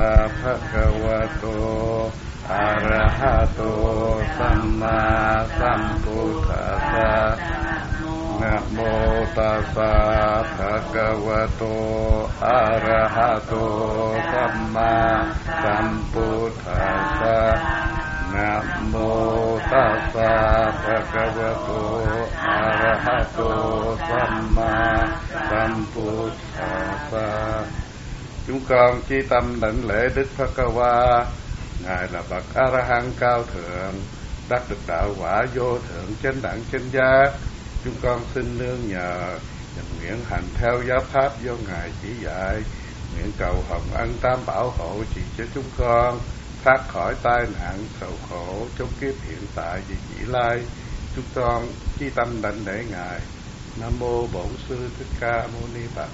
ภะคะวะโตอะระหะโตสัมมาสัมพุทธัสสะนะโมตัสสะภะคะวะโตอะระหะโตสัมมาสัมพุทธัสสะนะโมตัสสะภะคะวะโตอะระหะโตสัมมาสัมพุทธัสสะ. Chúng con chi tâm đảnh lễ Đức Phật Ca Hoa, Ngài là bậc A La Hán cao thượng, đắc được đạo quả vô thượng chánh đẳng chánh giác. Chúng con xin nương nhờ và nguyện hành theo giáo pháp do Ngài chỉ dạy, nguyện cầu hồng ân tam bảo hộ trì cho chúng con thoát khỏi tai nạn sầu khổ trong kiếp hiện tại và vị lai. Chúng con chi tâm đảnh lễ Ngài. Nam mô Bổn Sư Thích Ca Mâu Ni Phật.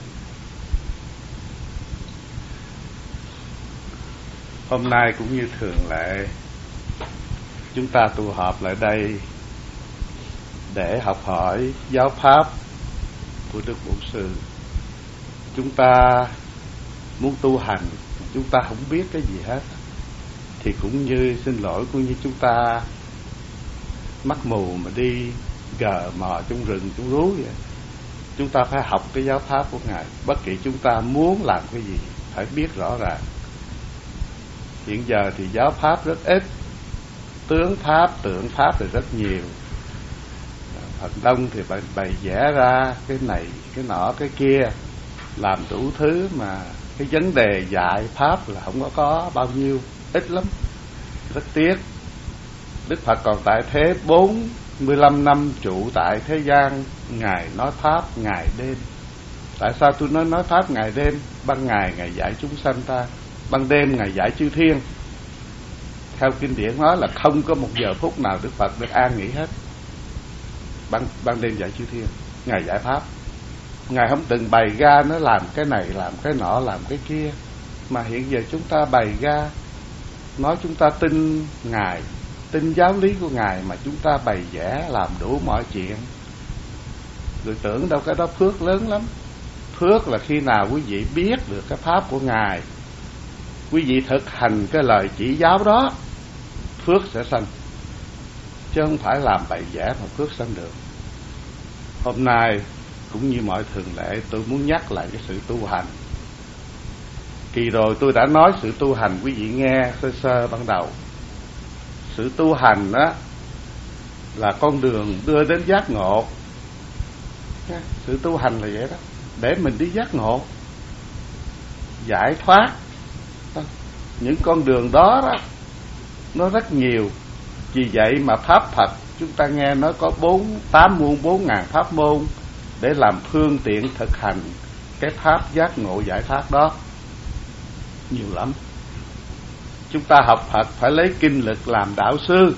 Hôm nay cũng như thường lệ, chúng ta tụ họp lại đây để học hỏi giáo pháp của Đức Bổn Sư. Chúng ta muốn tu hành, chúng ta không biết cái gì hết, thì cũng như, xin lỗi, cũng như chúng ta mắt mù mà đi gờ mò trong rừng, trong rú vậy. Chúng ta phải học cái giáo pháp của Ngài. Bất kỳ chúng ta muốn làm cái gì phải biết rõ ràng. Hiện giờ thì giáo pháp rất ít, tướng pháp, tượng pháp thì rất nhiều. Phần đông thì bày vẽ ra cái này, cái nọ, cái kia, làm đủ thứ mà cái vấn đề dạy pháp là không có bao nhiêu, ít lắm, rất tiếc. Đức Phật còn tại thế 45 năm trụ tại thế gian, Ngài nói pháp ngày đêm. Tại sao tôi nói pháp ngày đêm? Ban ngày Ngài dạy chúng sanh ta, ban đêm Ngài dạy chư thiên. Theo kinh điển nói là không có một giờ phút nào Đức Phật được an nghỉ hết. Ban đêm dạy chư thiên, Ngài giải pháp. Ngài không từng bày ra nó làm cái này, làm cái nọ, làm cái kia, mà hiện giờ chúng ta bày ra, nói chúng ta tin Ngài, tin giáo lý của Ngài, mà chúng ta bày vẽ làm đủ mọi chuyện. Người tưởng đâu cái đó phước lớn lắm. Phước là khi nào quý vị biết được cái pháp của Ngài, quý vị thực hành cái lời chỉ giáo đó, phước sẽ sanh, chứ không phải làm bày vẽ mà phước sanh được. Hôm nay cũng như mọi thường lệ, tôi muốn nhắc lại cái sự tu hành. Kỳ rồi tôi đã nói sự tu hành, quý vị nghe sơ sơ ban đầu. Sự tu hành đó là con đường đưa đến giác ngộ. Sự tu hành là vậy đó, để mình đi giác ngộ, giải thoát. Những con đường đó đó nó rất nhiều. Vì vậy mà pháp Phật chúng ta nghe nói có 8 muôn 4.000 pháp môn để làm phương tiện thực hành cái pháp giác ngộ giải thoát đó. Nhiều lắm. Chúng ta học Phật phải lấy kinh lực làm đạo sư,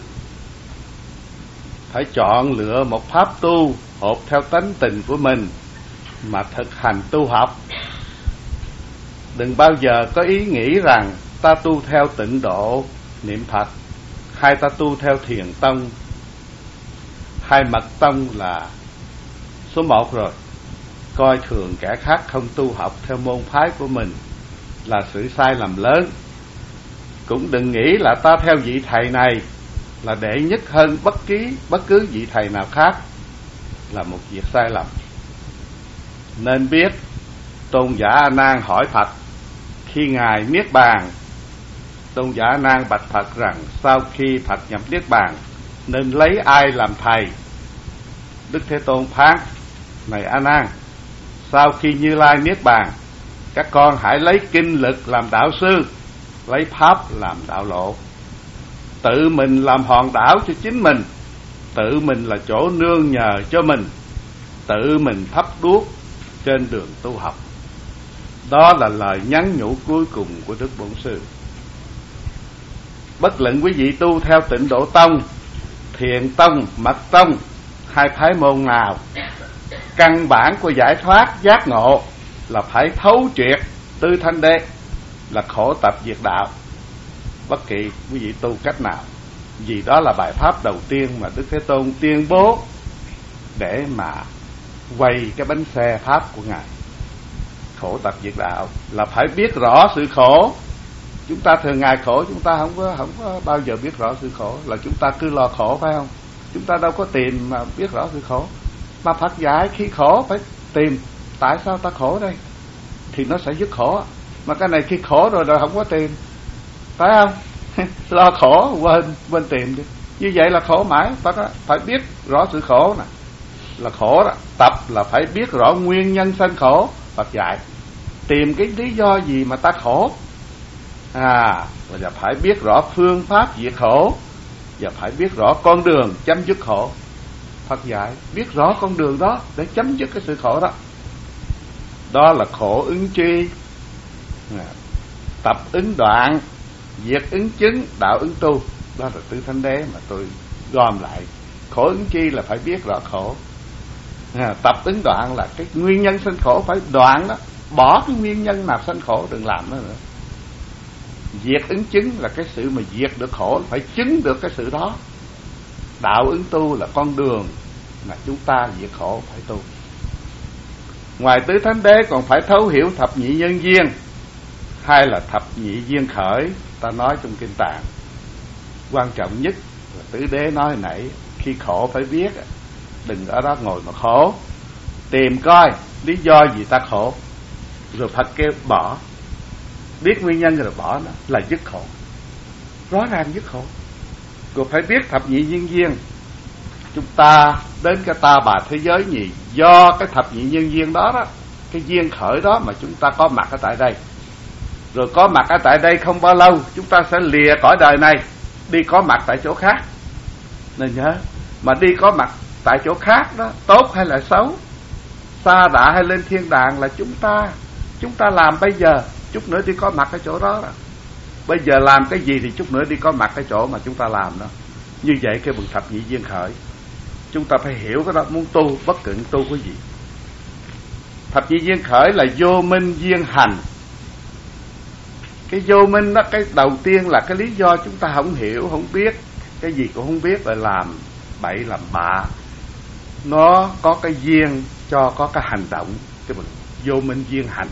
phải chọn lựa một pháp tu hợp theo tánh tình của mình mà thực hành tu học. Đừng bao giờ có ý nghĩ rằng ta tu theo tịnh độ niệm Phật, hay ta tu theo thiền tông, hai mật tông là số 1 rồi. Coi thường kẻ khác không tu học theo môn phái của mình là sự sai lầm lớn. Cũng đừng nghĩ là ta theo vị thầy này là đệ nhất hơn bất cứ vị thầy nào khác, là một việc sai lầm. Nên biết, Tôn giả A Nan hỏi Phật khi Ngài niết bàn. Tôn giả A Nan bạch Phật rằng sau khi Phật nhập niết bàn nên lấy ai làm thầy? Đức Thế Tôn phán: này A Nan, sau khi Như Lai niết bàn, các con hãy lấy kinh lực làm đạo sư, lấy pháp làm đạo lộ. Tự mình làm hòn đảo cho chính mình, tự mình là chỗ nương nhờ cho mình, tự mình thắp đuốc trên đường tu học. Đó là lời nhắn nhủ cuối cùng của Đức Bổn Sư. Bất luận quý vị tu theo Tịnh Độ Tông, Thiền Tông, Mật Tông, hai phái môn nào, căn bản của giải thoát giác ngộ là phải thấu triệt tư thanh đế, là khổ tập diệt đạo. Bất kỳ quý vị tu cách nào, vì đó là bài pháp đầu tiên mà Đức Thế Tôn tuyên bố để mà quay cái bánh xe pháp của Ngài. Khổ tập diệt đạo là phải biết rõ sự khổ, Chúng ta thường ngày khổ, chúng ta không có bao giờ biết rõ sự khổ, là chúng ta cứ lo khổ, phải không? Chúng ta đâu có tìm mà biết rõ sự khổ. Mà Phật dạy khi khổ phải tìm tại sao ta khổ đây, thì nó sẽ dứt khổ. Mà cái này khi khổ rồi không có tìm, phải không? Lo khổ quên tìm đi. Như vậy là khổ mãi. Phải biết rõ sự khổ nè, là khổ đó. Tập là phải biết rõ nguyên nhân sanh khổ. Phật dạy tìm cái lý do gì mà ta khổ, và phải biết rõ phương pháp diệt khổ, và phải biết rõ con đường chấm dứt khổ. Phật dạy biết rõ con đường đó để chấm dứt cái sự khổ đó. Đó là khổ ứng tri, tập ứng đoạn, diệt ứng chứng, đạo ứng tu. Đó là Tứ Thánh Đế mà tôi gom lại. Khổ ứng chi là phải biết rõ khổ, tập ứng đoạn là cái nguyên nhân sanh khổ phải đoạn đó, bỏ cái nguyên nhân nào sanh khổ, đừng làm nó nữa. Diệt ứng chứng là cái sự mà diệt được khổ, phải chứng được cái sự đó. Đạo ứng tu là con đường mà chúng ta diệt khổ phải tu. Ngoài Tứ Thánh Đế còn phải thấu hiểu thập nhị nhân duyên, hay là thập nhị duyên khởi. Ta nói trong kinh Tạng, quan trọng nhất là Tứ Đế nói hồi nãy, khi khổ phải biết, đừng ở đó ngồi mà khổ, tìm coi lý do gì ta khổ, rồi Phật kêu bỏ. Biết nguyên nhân rồi bỏ nó là dứt khổ, rõ ràng dứt khổ. Rồi phải biết thập nhị nhân duyên. Chúng ta đến cái ta bà thế giới nhì, do cái thập nhị nhân duyên đó đó, cái duyên khởi đó mà chúng ta có mặt ở tại đây. Rồi có mặt ở tại đây không bao lâu chúng ta sẽ lìa cõi đời này, đi có mặt tại chỗ khác. Nên nhớ, mà đi có mặt tại chỗ khác đó, tốt hay là xấu, xa đạ hay lên thiên đàng, là chúng ta làm bây giờ, chút nữa đi có mặt cái chỗ đó. Bây giờ làm cái gì thì chút nữa đi có mặt cái chỗ mà chúng ta làm đó. Như vậy cái bậc thập nhị duyên khởi, chúng ta phải hiểu cái đó. Muốn tu, bất cứ tu cái gì, thập nhị duyên khởi là vô minh duyên hành. Cái vô minh đó, cái đầu tiên là cái lý do chúng ta không hiểu, không biết, cái gì cũng không biết, rồi làm bậy làm bạ. Nó có cái duyên cho có cái hành động, cái vô minh duyên hành.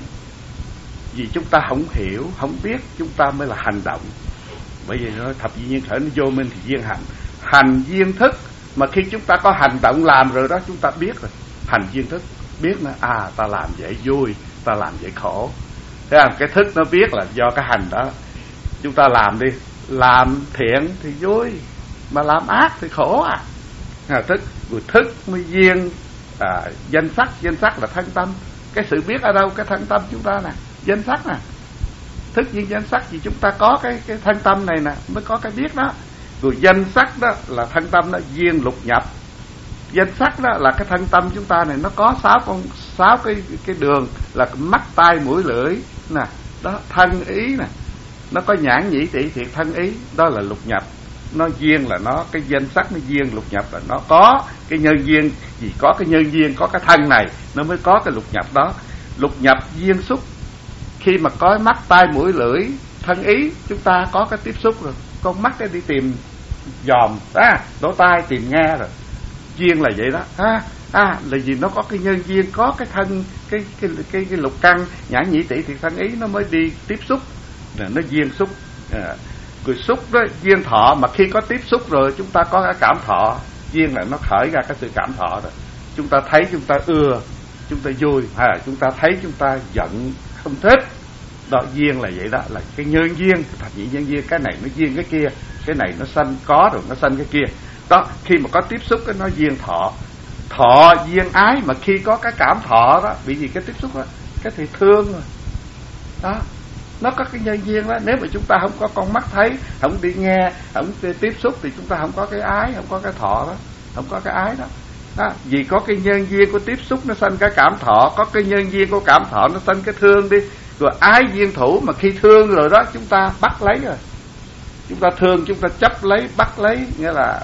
Vì chúng ta không hiểu, không biết, chúng ta mới là hành động. Bởi vì nó thập nhị duyên khởi, nó vô minh thì duyên hành. Hành duyên thức, mà khi chúng ta có hành động làm rồi đó, chúng ta biết rồi. Hành duyên thức, biết nó, ta làm vậy vui, ta làm vậy khổ. Thế là cái thức nó biết là do cái hành đó. Chúng ta làm đi, làm thiện thì vui, mà làm ác thì khổ thức. Rồi thức mới duyên danh sắc là thân tâm. Cái sự biết ở đâu? Cái thân tâm chúng ta nè, danh sắc nè. Thức duyên danh sắc thì chúng ta có cái thân tâm này nè, mới có cái biết đó. Rồi danh sắc đó là thân tâm đó, duyên lục nhập. Danh sắc đó là cái thân tâm chúng ta này, nó có sáu cái đường là mắt tai mũi lưỡi nè, đó thân ý nè, nó có nhãn nhĩ tỷ thiệt thân ý, đó là lục nhập. Nó duyên là nó, cái danh sắc nó duyên lục nhập là nó có cái nhân duyên. Vì có cái nhân duyên, có cái thân này nó mới có cái lục nhập đó. Lục nhập duyên xúc, khi mà có mắt tai mũi lưỡi thân ý, chúng ta có cái tiếp xúc rồi. Con mắt đi tìm dòm, lỗ tai tìm nghe rồi. Duyên là vậy đó. Là vì nó có cái nhân duyên, có cái thân, cái lục căn nhãn nhĩ tỷ thiệt thân ý, nó mới đi tiếp xúc, nó duyên xúc. Rồi xúc đó duyên thọ, mà khi có tiếp xúc rồi chúng ta có cái cảm thọ. Duyên là nó khởi ra cái sự cảm thọ rồi. Chúng ta thấy chúng ta ưa, chúng ta vui, hay là chúng ta thấy chúng ta giận, không thích. Đó, duyên là vậy đó, là cái nhân duyên, thập nhị nhân duyên. Cái này nó duyên cái kia, cái này nó sanh có rồi nó sanh cái kia. Đó, khi mà có tiếp xúc cái nó duyên thọ. Thọ duyên ái, mà khi có cái cảm thọ đó, bị gì cái tiếp xúc đó, cái thì thương rồi. Đó, nó có cái nhân duyên đó. Nếu mà chúng ta không có con mắt thấy, không đi nghe, không đi tiếp xúc, thì chúng ta không có cái ái, không có cái thọ đó, không có cái ái đó. Đó, vì có cái nhân duyên của tiếp xúc nó sanh cái cảm thọ, có cái nhân duyên của cảm thọ nó sanh cái thương đi. Rồi ái duyên thủ, mà khi thương rồi đó chúng ta bắt lấy rồi. Chúng ta thương, chúng ta chấp lấy, bắt lấy, nghĩa là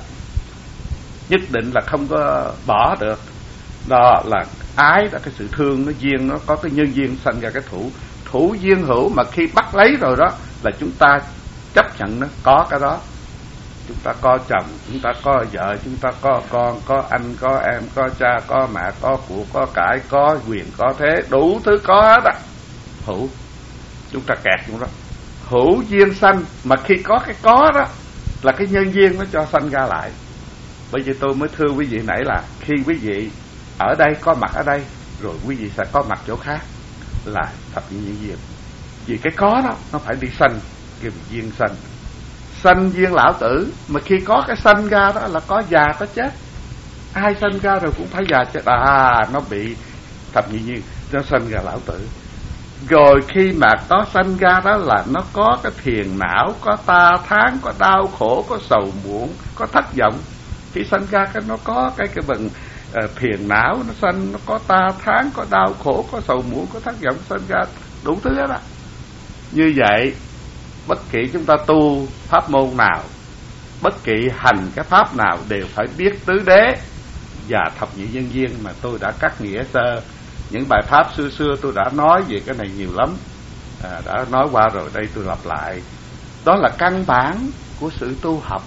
nhất định là không có bỏ được. Đó là ái, là cái sự thương, nó duyên, nó có cái nhân duyên sanh ra cái thủ. Thủ duyên hữu, mà khi bắt lấy rồi đó là chúng ta chấp nhận nó có cái đó. Chúng ta có chồng, chúng ta có vợ, chúng ta có con, có anh, có em, có cha, có mẹ, có của, có cải, có quyền, có thế, đủ thứ có hết á. Hữu, chúng ta kẹt trong đó. hữu duyên sanh, mà khi có cái có đó là cái nhân duyên nó cho sanh ra lại. Bởi vì tôi mới thưa quý vị nãy là khi quý vị ở đây, có mặt ở đây, rồi quý vị sẽ có mặt chỗ khác, là thập nhị nhân duyên. Vì cái có đó nó phải đi sanh, kêu duyên sanh. Sanh duyên lão tử, mà khi có cái sanh ra đó là có già có chết. Ai sanh ra rồi cũng phải già chết. Nó bị thập nhị duyên, nó sanh ra lão tử. Rồi khi mà có sanh ra đó là nó có cái phiền não, có ta tháng, có đau khổ, có sầu muộn, có thất vọng. Khi sanh ra cái nó có cái bằng phiền não, nó sanh, nó có ta tháng, có đau khổ, có sầu muộn, có thất vọng, sanh ra đủ thứ đó. Như vậy bất kỳ chúng ta tu pháp môn nào, bất kỳ hành cái pháp nào đều phải biết tứ đế và thập nhị nhân duyên, mà tôi đã cắt nghĩa sơ. Những bài pháp xưa xưa tôi đã nói về cái này nhiều lắm, đã nói qua rồi, đây tôi lặp lại. Đó là căn bản của sự tu học,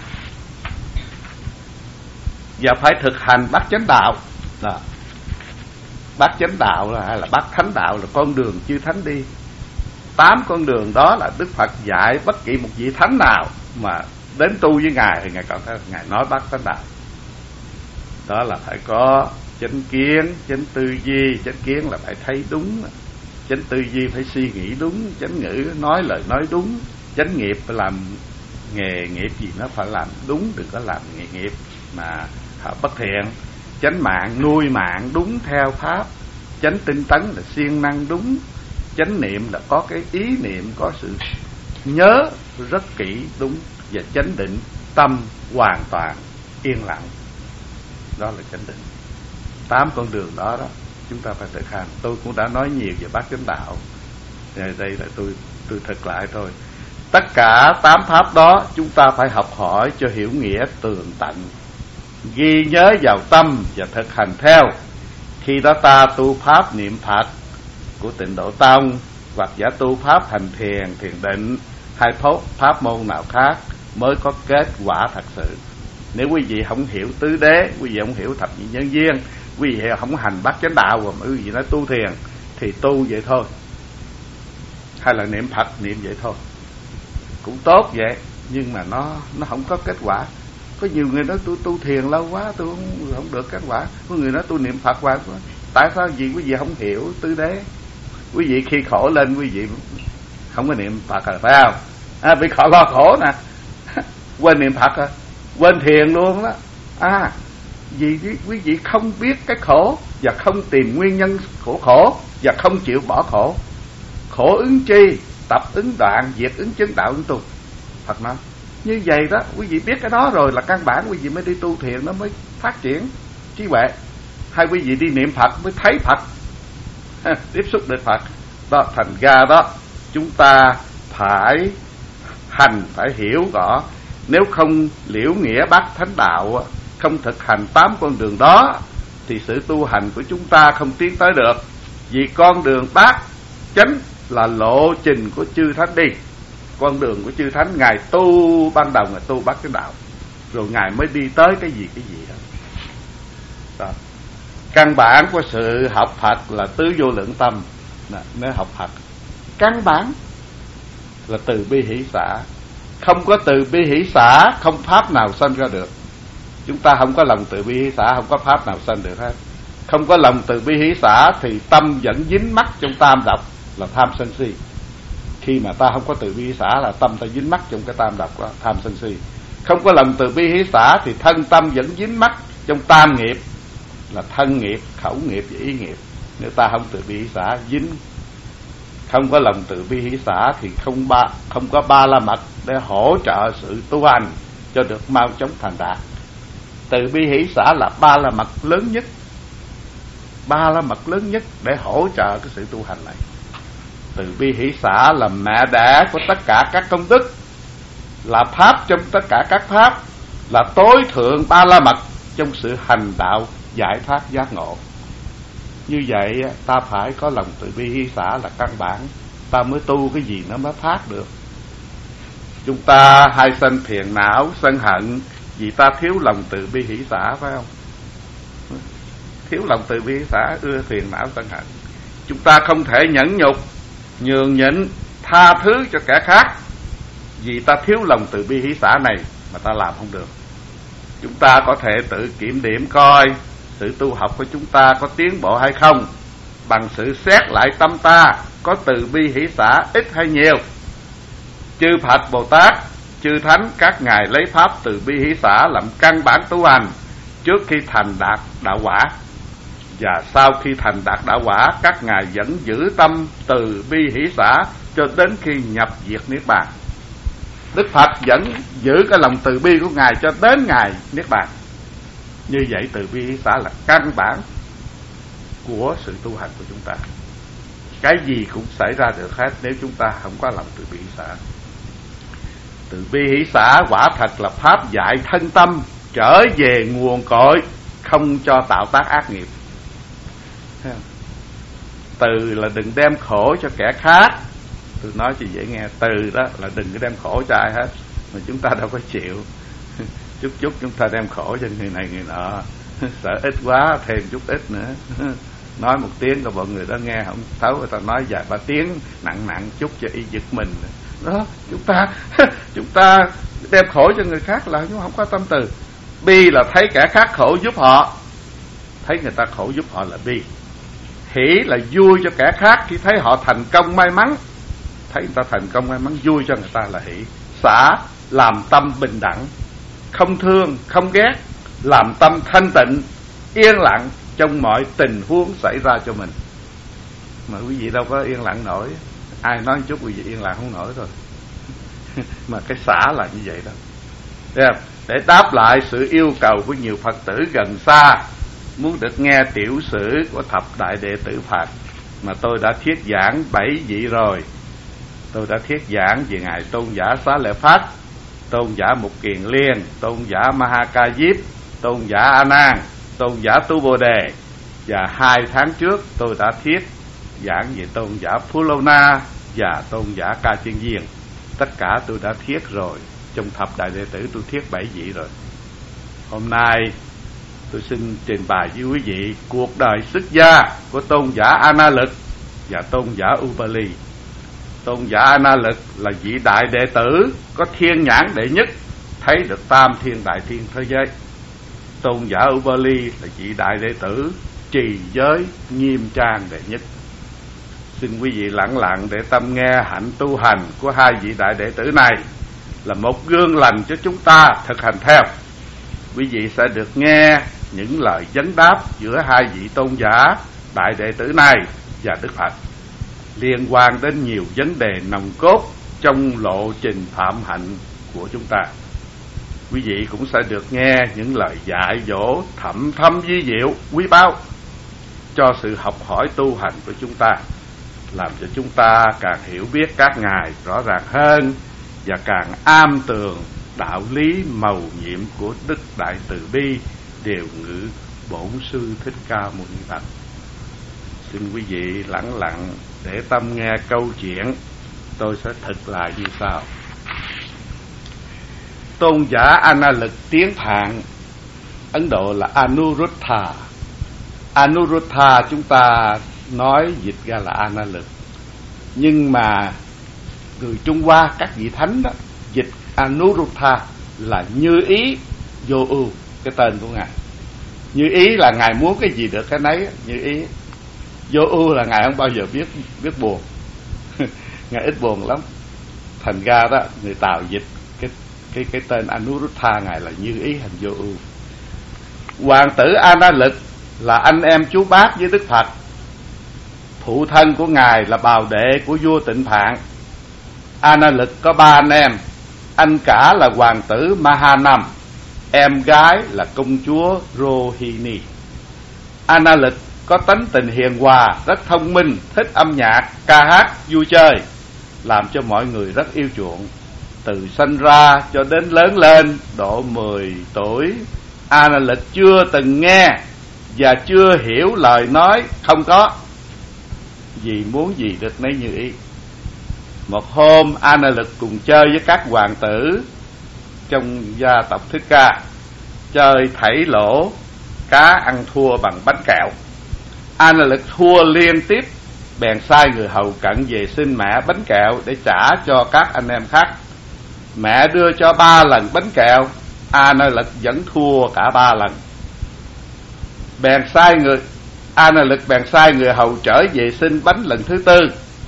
và phải thực hành bát chánh đạo. Bát chánh đạo hay là bát thánh đạo là con đường chư thánh đi. 8 con đường đó là Đức Phật dạy bất kỳ một vị thánh nào mà đến tu với Ngài thì Ngài nói bát thánh đạo. Đó là phải có chánh kiến, chánh tư duy. Chánh kiến là phải thấy đúng, chánh tư duy phải suy nghĩ đúng, chánh ngữ nói lời nói đúng, chánh nghiệp phải làm nghề nghiệp gì nó phải làm đúng, đừng có làm nghề nghiệp mà bất thiện. Chánh mạng, nuôi mạng đúng theo pháp. Chánh tinh tấn là siêng năng đúng. Chánh niệm là có cái ý niệm, có sự nhớ rất kỹ đúng. Và chánh định, tâm hoàn toàn yên lặng, đó là chánh định. 8 con đường đó chúng ta phải thực hành. Tôi cũng đã nói nhiều về bát chánh đạo, đây là tôi thực lại thôi. Tất cả 8 pháp đó chúng ta phải học hỏi cho hiểu nghĩa tường tận, ghi nhớ vào tâm và thực hành theo. Khi đó ta tu pháp niệm Phật của Tịnh Độ Tông, hoặc giả tu pháp hành thiền, thiền định, hay pháp môn nào khác mới có kết quả thật sự. Nếu quý vị không hiểu tứ đế, quý vị không hiểu thập nhị nhân duyên, quý vị không hành bát chánh đạo, mà quý vị nói tu thiền thì tu vậy thôi, hay là niệm Phật niệm vậy thôi cũng tốt vậy, nhưng mà nó không có kết quả. Có nhiều người nói tôi tu thiền lâu quá tôi không được kết quả, có người nói tôi niệm Phật quá. Tại sao? Vì quý vị không hiểu tứ đế. Quý vị khi khổ lên quý vị không có niệm Phật rồi, phải không? Bị lo khổ nè, quên niệm Phật rồi, quên thiền luôn đó. Vì quý vị không biết cái khổ và không tìm nguyên nhân của khổ và không chịu bỏ khổ. Khổ ứng chi, tập ứng đoạn, diệt ứng chứng, đạo ứng tu. Phật nói như vậy đó. Quý vị biết cái đó rồi là căn bản, quý vị mới đi tu thiền, nó mới phát triển trí huệ. Hay quý vị đi niệm Phật mới thấy Phật, tiếp xúc được Phật đó. Thành ra đó chúng ta phải hành, phải hiểu rõ. Nếu không liễu nghĩa bát thánh đạo, không thực hành 8 con đường đó, thì sự tu hành của chúng ta không tiến tới được. Vì con đường bát chánh là lộ trình của chư thánh đi. Con đường của chư thánh, Ngài tu ban đầu, Ngài tu bát chánh đạo, rồi Ngài mới đi tới cái gì đó. Căn bản của sự học Phật là tứ vô lượng tâm. Nếu học Phật, căn bản là từ bi hỷ xả. Không có từ bi hỷ xả, không pháp nào sanh ra được. Chúng ta không có lòng từ bi hỷ xả, không có pháp nào sanh được hết. Không có lòng từ bi hỷ xả thì tâm vẫn dính mắc trong tam độc là tham sân si. Khi mà ta không có từ bi hỷ xả là tâm ta dính mắc trong cái tam độc đó, tham sân si. Không có lòng từ bi hỷ xả thì thân tâm vẫn dính mắc trong tam nghiệp là thân nghiệp, khẩu nghiệp và ý nghiệp. Nếu ta không từ bi hỷ xả dính. Không có lòng từ bi hỷ xả thì không có ba la mật để hỗ trợ sự tu hành cho được mau chóng thành đạt. Từ bi hỷ xả là ba la mật lớn nhất, ba la mật lớn nhất để hỗ trợ cái sự tu hành này. Từ bi hỷ xả là mẹ đẻ của tất cả các công đức, là pháp trong tất cả các pháp, là tối thượng ba la mật trong sự hành đạo giải thoát giác ngộ. Như vậy ta phải có lòng từ bi hỷ xả là căn bản, ta mới tu cái gì nó mới phát được. Chúng ta hay sanh phiền não, sân hận vì ta thiếu lòng từ bi hỷ xả, phải không? Thiếu lòng từ bi hỷ xả ưa phiền não sân hận. Chúng ta không thể nhẫn nhục, nhường nhịn, tha thứ cho kẻ khác, vì ta thiếu lòng từ bi hỷ xả này mà ta làm không được. Chúng ta có thể tự kiểm điểm coi sự tu học của chúng ta có tiến bộ hay không, bằng sự xét lại tâm ta có từ bi hỷ xả ít hay nhiều. Chư Phật Bồ Tát, chư Thánh các ngài lấy pháp từ bi hỷ xả làm căn bản tu hành trước khi thành đạt đạo quả, và sau khi thành đạt đạo quả, các ngài vẫn giữ tâm từ bi hỷ xả cho đến khi nhập diệt niết bàn. Đức Phật vẫn giữ cái lòng từ bi của ngài cho đến ngày niết bàn. Như vậy từ bi hỷ xả là căn bản của sự tu hành của chúng ta. Cái gì cũng xảy ra được hết nếu chúng ta không có lòng từ bi hỷ xả. Từ bi hỷ xả quả thật là pháp dạy thân tâm trở về nguồn cội, không cho tạo tác ác nghiệp. Từ là đừng đem khổ cho kẻ khác. Tôi nói cho dễ nghe, từ đó là đừng có đem khổ cho ai hết, mà chúng ta đâu có chịu. Chút chúng ta đem khổ cho người này người nọ, sợ ít quá thêm chút ít nữa. Nói một tiếng rồi mọi người đó nghe không thấu, người ta nói vài ba tiếng nặng chút cho y giật mình. Đó, chúng ta đem khổ cho người khác là chúng không có tâm từ. Bi là thấy kẻ khác khổ giúp họ, thấy người ta khổ giúp họ là bi. Hỷ là vui cho kẻ khác khi thấy họ thành công may mắn, thấy người ta thành công may mắn vui cho người ta là hỷ. Xả làm tâm bình đẳng, không thương không ghét, làm tâm thanh tịnh yên lặng trong mọi tình huống xảy ra cho mình. Mà quý vị đâu có yên lặng nổi, ai nói một chút quý vị yên lặng không nổi rồi. Mà cái xả là như vậy đó. Để đáp lại sự yêu cầu của nhiều Phật tử gần xa muốn được nghe tiểu sử của thập đại đệ tử Phật, mà tôi đã thuyết giảng 7 vị rồi. Tôi đã thuyết giảng về ngài Tôn giả Xá Lợi Phất, Tôn giả Mục Kiền Liên, Tôn giả Ma Ha Ca Diếp, Tôn giả A Nan, Tôn giả Tu Bồ Đề. Và 2 tháng trước tôi đã thuyết giảng về Tôn giả Phú Lô Na và Tôn giả Ca Chiên Viên. Tất cả tôi đã thuyết rồi. Trong thập đại đệ tử tôi thuyết 7 vị rồi. Hôm nay tôi xin trình bày với quý vị cuộc đời xuất gia của Tôn giả A Na Lực và Tôn giả Upali. Tôn giả A Na Lực là vị đại đệ tử có thiên nhãn đệ nhất, thấy được tam thiên đại thiên thế giới. Tôn giả Upali là vị đại đệ tử trì giới nghiêm trang đệ nhất. Xin quý vị lặng lặng để tâm nghe hạnh tu hành của 2 vị đại đệ tử này là một gương lành cho chúng ta thực hành theo. Quý vị sẽ được nghe những lời vấn đáp giữa 2 vị tôn giả đại đệ tử này và Đức Phật, liên quan đến nhiều vấn đề nòng cốt trong lộ trình phạm hạnh của chúng ta. Quý vị cũng sẽ được nghe những lời dạy dỗ thậm thâm vi diệu quý báu cho sự học hỏi tu hành của chúng ta, làm cho chúng ta càng hiểu biết các ngài rõ ràng hơn và càng am tường đạo lý mầu nhiệm của Đức Đại Từ Bi điều ngữ Bổn Sư Thích Ca Mâu Ni Phật. Xin quý vị lặng lặng để tâm nghe câu chuyện, tôi sẽ thực lại như sau. Tôn giả A Na Lực tiếng Phạn Ấn Độ là Anuruddha. Anuruddha chúng ta nói dịch ra là A Na Lực, nhưng mà người Trung Hoa các vị thánh đó dịch Anuruddha là như ý vô ưu, cái tên của ngài. Như ý là ngài muốn cái gì được cái nấy, như ý. Vô ưu là ngài không bao giờ biết buồn. Ngài ít buồn lắm. Thành ra đó người Tàu dịch cái tên Anuruddha ngài là như ý hành vô ưu. Hoàng tử A Na Lực là anh em chú bác với Đức Phật. Phụ thân của ngài là bào đệ của vua Tịnh Phạn. A Na Lực có 3 anh em. Anh cả là hoàng tử Mahanam, em gái là công chúa Rohini. A Na Lực có tánh tình hiền hòa, rất thông minh, thích âm nhạc, ca hát, vui chơi, làm cho mọi người rất yêu chuộng. Từ sanh ra cho đến lớn lên độ 10 tuổi, A Na Lực chưa từng nghe và chưa hiểu lời nói không có, vì muốn gì được nấy như ý. Một hôm A Na Lực cùng chơi với các hoàng tử trong gia tộc Thích Ca, chơi thảy lỗ, cá ăn thua bằng bánh kẹo. A Na Lực thua liên tiếp bèn sai người hầu cận về xin mẹ bánh kẹo để trả cho các anh em khác. Mẹ đưa cho 3 lần bánh kẹo, A Na Lực vẫn thua cả 3 lần. A Na Lực bèn sai người hầu trở về xin bánh lần thứ 4.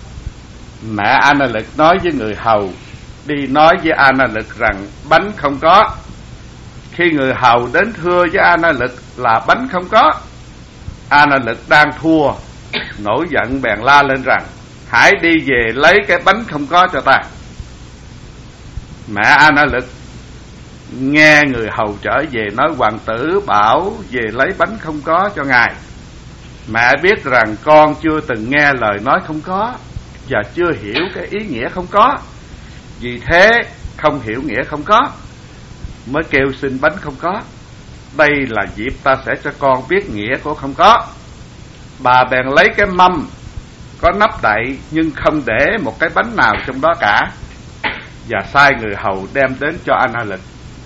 Mẹ A Na Lực nói với người hầu đi nói với A Na Lực rằng bánh không có. Khi người hầu đến thưa với A Na Lực là bánh không có, A Na Lực đang thua, nổi giận bèn la lên rằng hãy đi về lấy cái bánh không có cho ta. Mẹ A Na Lực nghe người hầu trở về nói hoàng tử bảo về lấy bánh không có cho ngài. Mẹ biết rằng con chưa từng nghe lời nói không có và chưa hiểu cái ý nghĩa không có, vì thế không hiểu nghĩa không có mới kêu xin bánh không có. Đây là dịp ta sẽ cho con biết nghĩa của không có. Bà bèn lấy cái mâm có nắp đậy nhưng không để một cái bánh nào trong đó cả, và sai người hầu đem đến cho A Na Lực.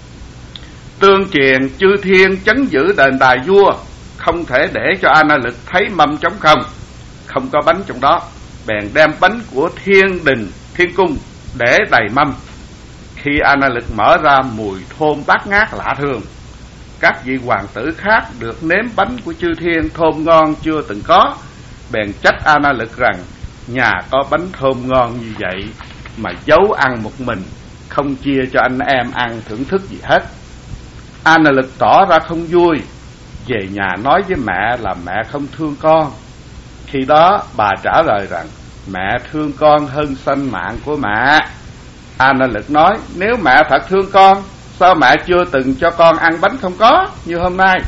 Tương truyền chư thiên trấn giữ đền đài vua, không thể để cho A Na Lực thấy mâm trống không, không có bánh trong đó, bèn đem bánh của thiên đình thiên cung để đầy mâm. Khi A Na Lực mở ra, mùi thơm bát ngát lạ thường. Các vị hoàng tử khác được nếm bánh của chư thiên thơm ngon chưa từng có, bèn trách A Na Lực rằng nhà có bánh thơm ngon như vậy mà giấu ăn một mình, không chia cho anh em ăn thưởng thức gì hết. A Na Lực tỏ ra không vui, về nhà nói với mẹ là mẹ không thương con. Khi đó bà trả lời rằng mẹ thương con hơn sanh mạng của mẹ. A Na Lực nói nếu mẹ thật thương con, sao mẹ chưa từng cho con ăn bánh không có như hôm nay?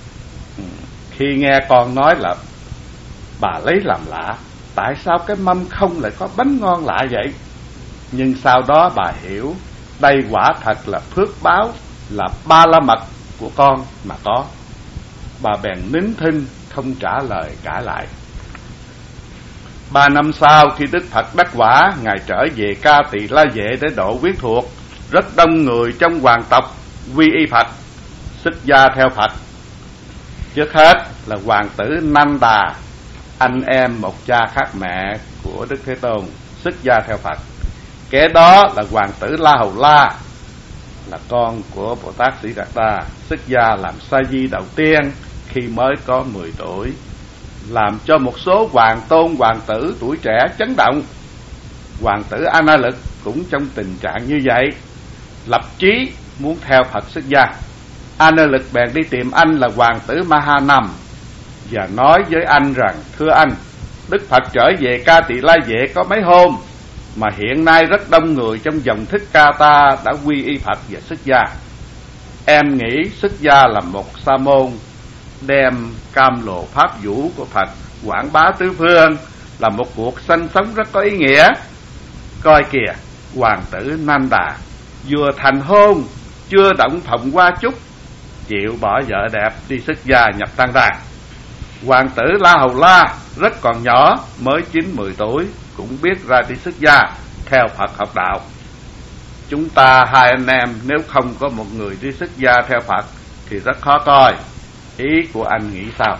Khi nghe con nói là bà lấy làm lạ, tại sao cái mâm không lại có bánh ngon lạ vậy? Nhưng sau đó bà hiểu đây quả thật là phước báo, là ba la mật của con mà có. Bà bèn nín thinh không trả lời cãi lại. 3 năm sau, khi Đức Phật đắc quả, ngài trở về Ca Tỳ La Vệ để độ quyến thuộc. Rất đông người trong hoàng tộc quy y Phật, xuất gia theo Phật. Trước hết là hoàng tử Nanda, anh em một cha khác mẹ của Đức Thế Tôn, xuất gia theo Phật. Kế đó là hoàng tử La Hầu La, là con của Bồ Tát Sĩ Đạt Đa, xuất gia làm sa di đầu tiên khi mới có 10 tuổi, làm cho một số hoàng tôn hoàng tử tuổi trẻ chấn động. Hoàng tử A Na Lực cũng trong tình trạng như vậy, lập chí muốn theo Phật xuất gia. A Na Lực bèn đi tìm anh là hoàng tử Mahanam và nói với anh rằng thưa anh, Đức Phật trở về Ca Tỳ La Vệ có mấy hôm, mà hiện nay rất đông người trong dòng Thích Ca ta đã quy y Phật và xuất gia. Em nghĩ xuất gia là một sa môn, đem cam lồ pháp vũ của Phật quảng bá tứ phương, là một cuộc sanh sống rất có ý nghĩa. Coi kìa, hoàng tử Nanda vừa thành hôn, chưa động phòng hoa chúc, chịu bỏ vợ đẹp đi xuất gia nhập tăng đàn. Hoàng tử La Hầu La rất còn nhỏ, mới 9-10 tuổi, cũng biết ra đi xuất gia theo Phật học đạo. Chúng ta hai anh em nếu không có một người đi xuất gia theo Phật thì rất khó coi. Ý của anh nghĩ sao?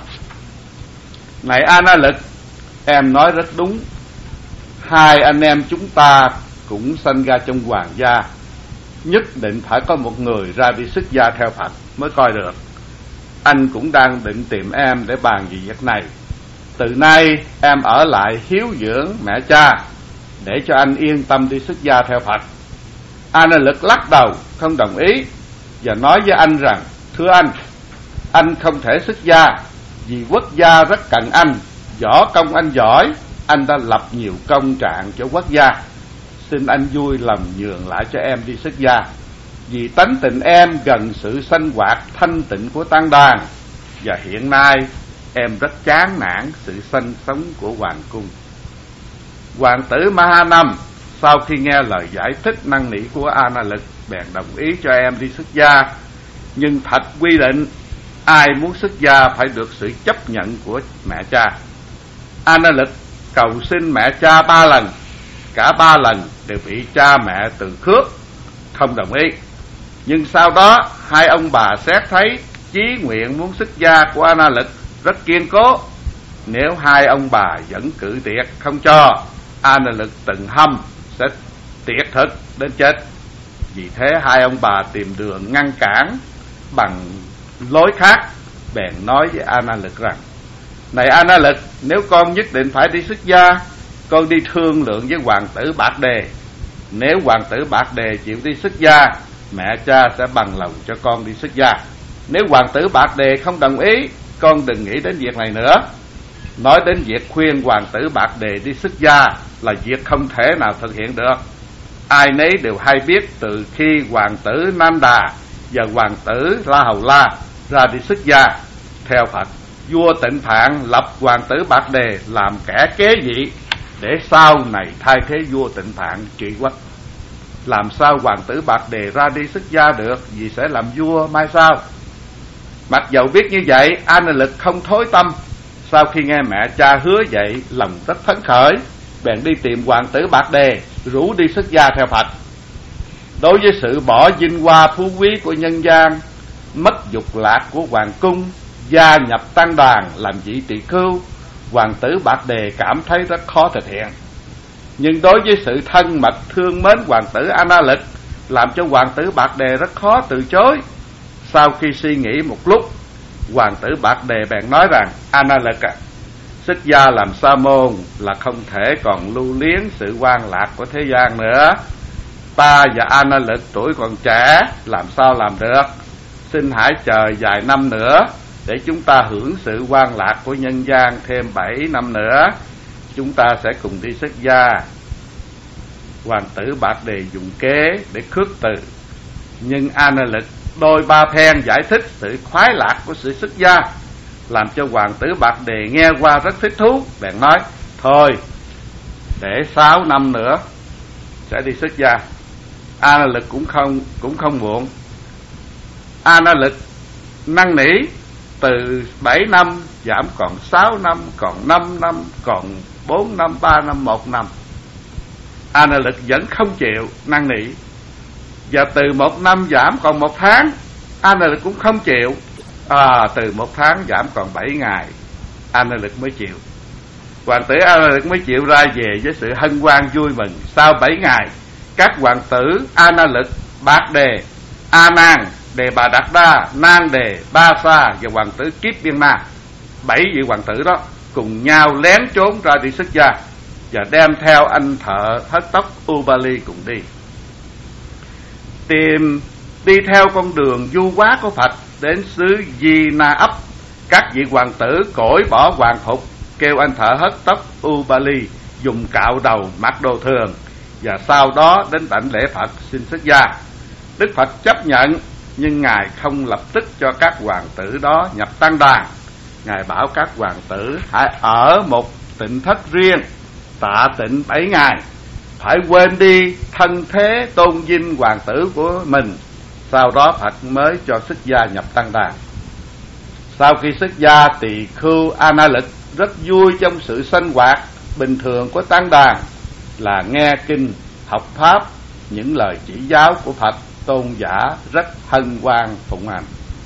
Này A Na Lực, em nói rất đúng. Hai anh em chúng ta cũng sanh ra trong hoàng gia, nhất định phải có một người ra đi xuất gia theo Phật mới coi được. Anh cũng đang định tìm em để bàn về việc này. Từ nay em ở lại hiếu dưỡng mẹ cha, để cho anh yên tâm đi xuất gia theo Phật. A Na Lực lắc đầu không đồng ý và nói với anh rằng thưa anh không thể xuất gia vì quốc gia rất cần anh. Võ công anh giỏi, anh đã lập nhiều công trạng cho quốc gia. Xin anh vui lòng nhường lại cho em đi xuất gia, vì tánh tình em gần sự sanh hoạt thanh tịnh của tăng đoàn, và hiện nay em rất chán nản sự sanh sống của hoàng cung. Hoàng tử Mahanam sau khi nghe lời giải thích năn nỉ của A Na Lực bèn đồng ý cho em đi xuất gia, nhưng thật quy định ai muốn xuất gia phải được sự chấp nhận của mẹ cha. A Na Lực cầu xin mẹ cha 3 lần, cả 3 lần đều bị cha mẹ từ khước, không đồng ý. Nhưng sau đó hai ông bà xét thấy chí nguyện muốn xuất gia của A Na Lực rất kiên cố, Nếu hai ông bà vẫn cự tuyệt không cho, A Na Lực từng hâm sẽ tuyệt thực đến chết. Vì thế hai ông bà tìm đường ngăn cản bằng lối khác, bèn nói với A Na Lực rằng: này A Na Lực, nếu con nhất định phải đi xuất gia, con đi thương lượng với hoàng tử Bạc Đề. Nếu hoàng tử Bạc Đề chịu đi xuất gia, mẹ cha sẽ bằng lòng cho con đi xuất gia. Nếu hoàng tử Bạc Đề không đồng ý, con đừng nghĩ đến việc này nữa. Nói đến việc khuyên hoàng tử Bạc Đề đi xuất gia là việc không thể nào thực hiện được. Ai nấy đều hay biết, từ khi hoàng tử Nanda và hoàng tử La Hầu La ra đi xuất gia, theo Phật, vua Tịnh Phạn lập hoàng tử Bạc Đề làm kẻ kế vị, để sau này thay thế vua Tịnh Phạn trị quốc. Làm sao hoàng tử Bạc Đề ra đi xuất gia được, vì sẽ làm vua mai sau. Mặc dầu biết như vậy, A Na Lực không thối tâm. Sau khi nghe mẹ cha hứa vậy, lòng rất phấn khởi, bèn đi tìm hoàng tử Bạc Đề, rủ đi xuất gia theo Phật. Đối với sự bỏ vinh hoa phú quý của nhân gian, mất dục lạc của hoàng cung, gia nhập tăng đoàn làm vị tỳ khưu, hoàng tử Bạc Đề cảm thấy rất khó thực hiện. Nhưng đối với sự thân mật thương mến hoàng tử A Na Lực, làm cho hoàng tử Bạc Đề rất khó từ chối. Sau khi suy nghĩ một lúc, hoàng tử Bạc Đề bèn nói rằng: A Na Lực à, xuất gia làm sa môn là không thể còn lưu luyến sự quan lạc của thế gian nữa. Ta và A Na Lực tuổi còn trẻ, làm sao làm được. Xin hãy chờ vài năm nữa, để chúng ta hưởng sự quan lạc của nhân gian thêm 7 năm nữa, chúng ta sẽ cùng đi xuất gia. Hoàng tử Bạc Đề dùng kế để khước từ, nhưng A Na Lực đôi ba phen giải thích sự khoái lạc của sự xuất gia, làm cho hoàng tử Bạc Đề nghe qua rất thích thú, bèn nói: thôi, để 6 năm nữa sẽ đi xuất gia. A Na Lực cũng không muộn. A Na Lực năn nỉ, từ 7 năm giảm còn 6 năm, còn 5 năm, còn 4 năm, 3 năm, 1 năm. A Na Lực vẫn không chịu năn nỉ. Và từ 1 năm giảm còn 1 tháng, A Na Lực cũng không chịu. Từ 1 tháng giảm còn 7 ngày, A Na Lực mới chịu. Hoàng tử A Na Lực mới chịu ra về với sự hân hoan vui mừng. Sau 7 ngày, các hoàng tử A Na Lực, Bạc Đề, A Nan, Đề Bà Đạt Đa, Nan Đề, Ba Sa và hoàng tử Kiếp Biên Na, 7 vị hoàng tử đó cùng nhau lén trốn ra đi xuất gia, và đem theo anh thợ hớt tóc Ubali cùng đi. Đi theo con đường du hóa của Phật đến xứ Di Na Ấp, các vị hoàng tử cởi bỏ hoàng phục, kêu anh thợ hớt tóc Ubali dùng cạo đầu mặc đồ thường, và sau đó đến đảnh lễ Phật xin xuất gia. Đức Phật chấp nhận, nhưng Ngài không lập tức cho các hoàng tử đó nhập tăng đoàn. Ngài bảo các hoàng tử hãy ở một tịnh thất riêng, tạ tịnh 7 ngày, phải quên đi thân thế tôn vinh hoàng tử của mình. Sau đó Phật mới cho xuất gia nhập tăng đoàn. Sau khi xuất gia, tỳ khưu A Na Lực rất vui trong sự sinh hoạt bình thường của tăng đoàn, là nghe kinh, học pháp, những lời chỉ giáo của Phật, tôn giả rất hân hoan phụng hành.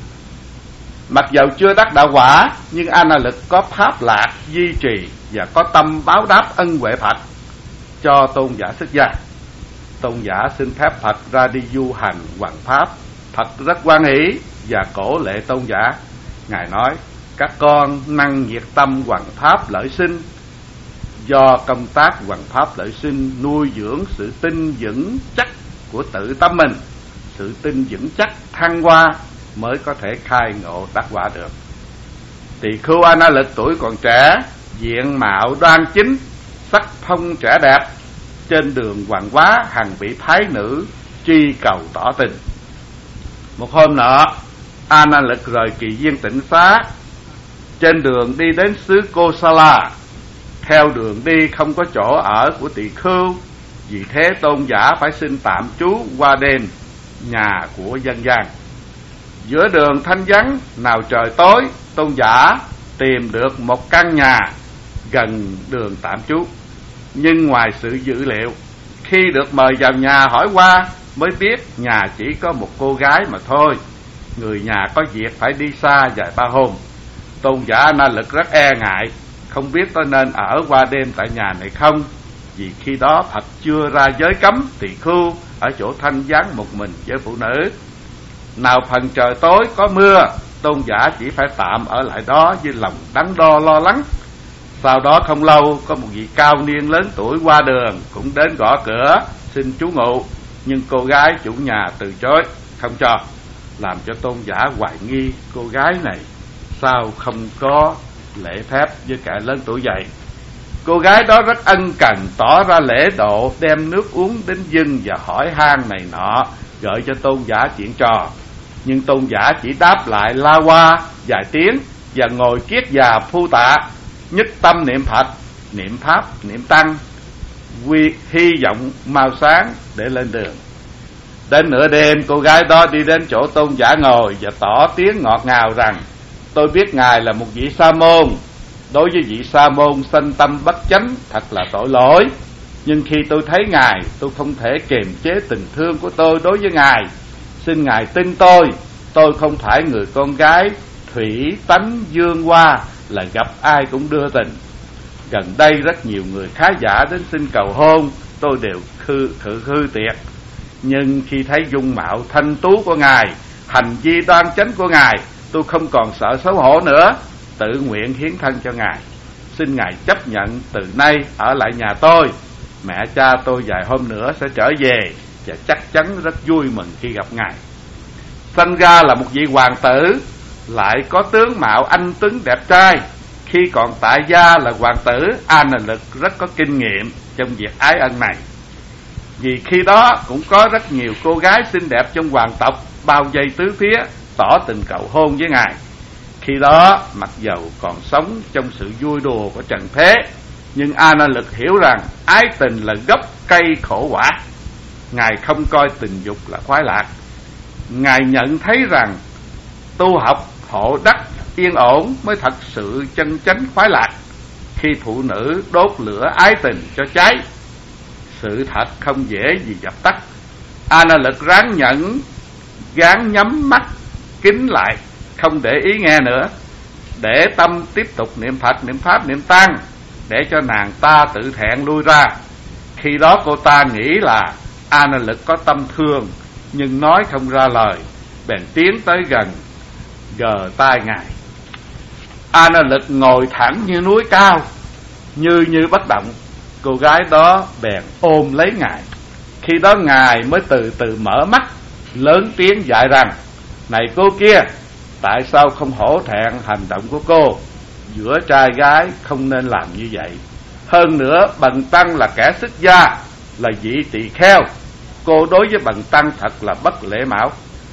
Mặc dầu chưa đắc đạo quả, nhưng A Na Lực có pháp lạc duy trì và có tâm báo đáp ân huệ Phật cho tôn giả xuất gia. Tôn giả xin phép Phật ra đi du hành hoằng pháp. Phật rất hoan hỷ và cổ lệ tôn giả. Ngài nói: các con năng nhiệt tâm hoằng pháp lợi sinh, do công tác hoằng pháp lợi sinh nuôi dưỡng sự tin vững chắc của tự tâm mình. Sự tin vững chắc thăng hoa mới có thể khai ngộ đắc quả được. Tỳ khưu A Na Lực tuổi còn trẻ, diện mạo đoan chính, sắc phong trẻ đẹp. Trên đường hoàng hóa, hằng bị thái nữ truy cầu tỏ tình. Một hôm nọ, A Na Lực rời Kỳ Viên Tịnh Xá, trên đường đi đến xứ Kosala. Theo đường đi không có chỗ ở của tỳ khưu, vì thế tôn giả phải xin tạm trú qua đêm nhà của dân gian. Giữa đường thanh vắng, nào trời tối, tôn giả tìm được một căn nhà gần đường tạm trú. Nhưng ngoài sự dự liệu, khi được mời vào nhà hỏi qua mới biết nhà chỉ có một cô gái mà thôi. Người nhà có việc phải đi xa vài ba hôm. Tôn giả Na Lực rất e ngại, không biết tôi nên ở qua đêm tại nhà này không, vì khi đó Phật chưa ra giới cấm tỳ khưu ở chỗ thanh vắng một mình với phụ nữ. Nào phần trời tối có mưa, tôn giả chỉ phải tạm ở lại đó với lòng đắn đo lo lắng. Sau đó không lâu, có một vị cao niên lớn tuổi qua đường cũng đến gõ cửa xin trú ngụ, nhưng cô gái chủ nhà từ chối không cho, làm cho tôn giả hoài nghi cô gái này sao không có lễ phép với kẻ lớn tuổi vậy. Cô gái đó rất ân cần, tỏ ra lễ độ, đem nước uống đến dâng và hỏi han này nọ, gợi cho tôn giả chuyện trò. Nhưng tôn giả chỉ đáp lại la qua vài tiếng và ngồi kiết già phu tạ, nhất tâm niệm Phật, niệm Pháp, niệm Tăng, hy vọng mau sáng để lên đường. Đến nửa đêm, cô gái đó đi đến chỗ tôn giả ngồi và tỏ tiếng ngọt ngào rằng: tôi biết Ngài là một vị sa môn. Đối với vị sa môn sanh tâm bất chánh thật là tội lỗi, nhưng khi tôi thấy Ngài, tôi không thể kiềm chế tình thương của tôi đối với Ngài. Xin Ngài tin tôi không phải người con gái thủy tánh dương hoa là gặp ai cũng đưa tình. Gần đây rất nhiều người khá giả đến xin cầu hôn, tôi đều khư tiệt. Nhưng khi thấy dung mạo thanh tú của Ngài, hành vi đoan chánh của Ngài, tôi không còn sợ xấu hổ nữa, tự nguyện hiến thân cho Ngài. Xin Ngài chấp nhận từ nay ở lại nhà tôi. Mẹ cha tôi vài hôm nữa sẽ trở về và chắc chắn rất vui mừng khi gặp Ngài. Sanh ra là một vị hoàng tử, lại có tướng mạo anh tuấn đẹp trai. Khi còn tại gia là hoàng tử, A Nan Lực rất có kinh nghiệm trong việc ái ân này. Vì khi đó cũng có rất nhiều cô gái xinh đẹp trong hoàng tộc bao vây tứ phía, tỏ tình cầu hôn với Ngài. Khi đó mặc dầu còn sống trong sự vui đùa của trần thế, nhưng A Nan Lực hiểu rằng ái tình là gốc cây khổ quả. Ngài không coi tình dục là khoái lạc. Ngài nhận thấy rằng tu học hộ đắc yên ổn mới thật sự chân chánh khoái lạc. Khi phụ nữ đốt lửa ái tình cho cháy, sự thật không dễ gì dập tắt. A Nan Lực gán nhắm mắt kín lại, không để ý nghe nữa, để tâm tiếp tục niệm Phật, niệm Pháp, niệm Tăng, để cho nàng ta tự thẹn lui ra. Khi đó cô ta nghĩ là A Nan Lực có tâm thương, nhưng nói không ra lời, bèn tiến tới gần, gờ tai Ngài. A Nan Lực ngồi thẳng như núi cao, như bất động. Cô gái đó bèn ôm lấy Ngài. Khi đó Ngài mới từ từ mở mắt, lớn tiếng dạy rằng: này cô kia, tại sao không hổ thẹn hành động của cô? Giữa trai gái không nên làm như vậy. Hơn nữa Bần Tăng là kẻ xuất gia, là vị tỳ kheo. Cô đối với Bần Tăng thật là bất lễ mạo.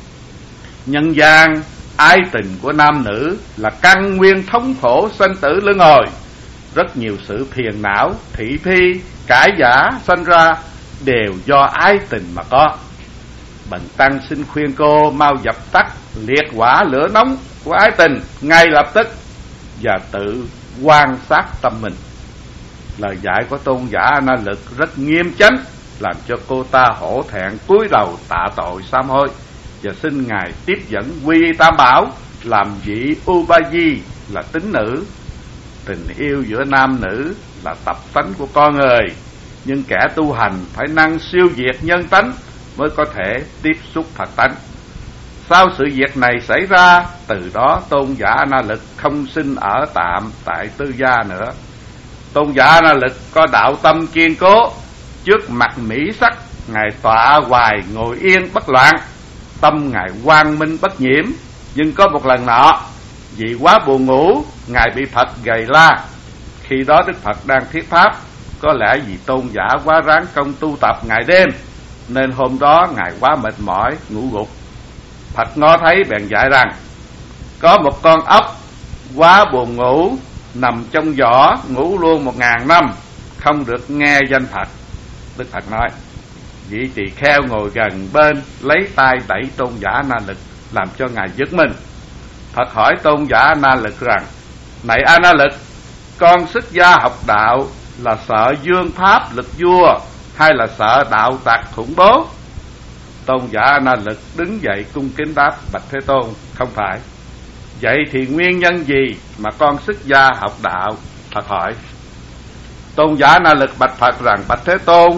Nhân gian ái tình của nam nữ là căn nguyên thống khổ sanh tử luân hồi. Rất nhiều sự phiền não, thị phi, cãi giả sanh ra đều do ái tình mà có. Bần Tăng xin khuyên cô mau dập tắt liệt hỏa lửa nóng của ái tình ngay lập tức và tự quan sát tâm mình. Lời dạy của tôn giả A Nan Lực rất nghiêm chánh, làm cho cô ta hổ thẹn cúi đầu tạ tội sám hối và xin Ngài tiếp dẫn quy tam bảo, làm vị Ubayi là tín nữ. Tình yêu giữa nam nữ là tập tánh của con người, nhưng kẻ tu hành phải năng siêu diệt nhân tánh mới có thể tiếp xúc Phật tánh. Sau sự việc này xảy ra, từ đó tôn giả A Nan Lực không xin ở tạm tại tư gia nữa. Tôn giả A Nan Lực có đạo tâm kiên cố, trước mặt mỹ sắc Ngài tọa hoài ngồi yên bất loạn, tâm Ngài quang minh bất nhiễm. Nhưng có một lần nọ, vì quá buồn ngủ, Ngài bị Phật gầy la. Khi đó Đức Phật đang thuyết pháp, có lẽ vì tôn giả quá ráng công tu tập ngày đêm, nên hôm đó Ngài quá mệt mỏi, ngủ gục. Phật ngó thấy bèn dạy rằng: có một con ốc quá buồn ngủ, nằm trong giỏ ngủ luôn 1000 năm, không được nghe danh Phật. Đức Phật nói: vị tỳ kheo ngồi gần bên lấy tay đẩy tôn giả A Nan Lực, làm cho Ngài giật mình. Phật hỏi tôn giả A Nan Lực rằng: này A Nan Lực, con xuất gia học đạo là sợ dương pháp lực vua, hay là sợ đạo tặc khủng bố? Tôn giả A Nan Lực đứng dậy cung kính đáp: bạch Thế Tôn, không phải. Vậy thì nguyên nhân gì mà con xuất gia học đạo Phật hỏi. Tôn giả Na Lực bạch Phật rằng: bạch Thế Tôn,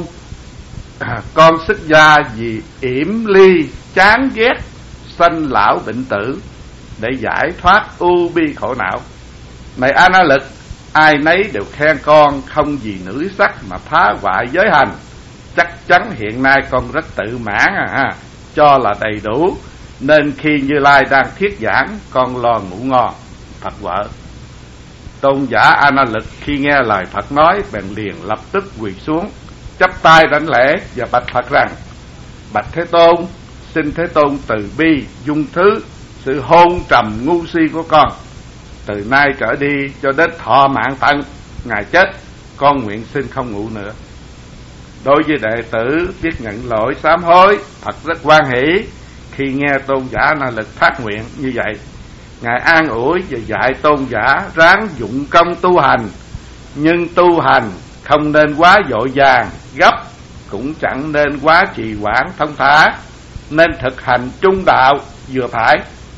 con xuất gia vì yểm ly chán ghét sanh lão bệnh tử, để giải thoát ưu bi khổ não. Này A Na Lực, ai nấy đều khen con không vì nữ sắc mà phá hoại giới hành. Chắc chắn hiện nay con rất tự mãn cho là đầy đủ, nên khi Như Lai đang thuyết giảng, con lo ngủ ngon. Phật vợ. Tôn giả A Na Lực khi nghe lời Phật nói, bèn liền lập tức quỳ xuống, chắp tay đảnh lễ và bạch Phật rằng: bạch Thế Tôn, xin Thế Tôn từ bi dung thứ sự hôn trầm ngu si của con. Từ nay trở đi cho đến thọ mạng tận ngày chết, con nguyện xin không ngủ nữa. Đối với đệ tử biết nhận lỗi sám hối, Phật rất hoan hỷ khi nghe tôn giả Na Lực phát nguyện như vậy. Ngài an ủi và dạy tôn giả ráng dụng công tu hành, nhưng tu hành không nên quá vội vàng gấp, cũng chẳng nên quá trì hoãn thông thả, nên thực hành trung đạo vừa phải.